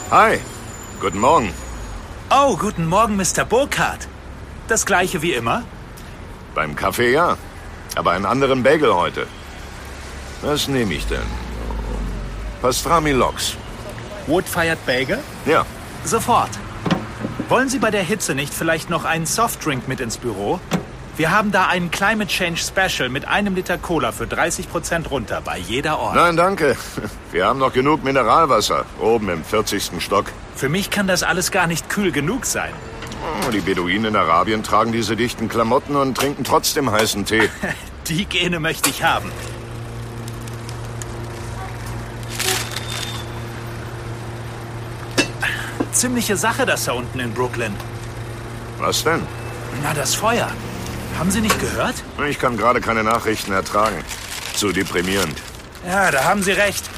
Hi, guten Morgen. Oh, guten Morgen, Mr. Burkhardt. Das gleiche wie immer? Beim Kaffee ja, aber einen anderen Bagel heute. Was nehme ich denn? Pastrami Lox. Wood-fired Bagel? Ja. Sofort. Wollen Sie bei der Hitze nicht vielleicht noch einen Softdrink mit ins Büro? Wir haben da einen Climate Change Special mit 1 Liter Cola für 30% runter bei jeder Ort. Nein, danke. Wir haben noch genug Mineralwasser, oben im 40. Stock. Für mich kann das alles gar nicht kühl genug sein. Oh, die Beduinen in Arabien tragen diese dichten Klamotten und trinken trotzdem heißen Tee. Die Gene möchte ich haben. Ziemliche Sache, das da unten in Brooklyn. Was denn? Na, das Feuer. Haben Sie nicht gehört? Ich kann gerade keine Nachrichten ertragen. Zu deprimierend. Ja, da haben Sie recht.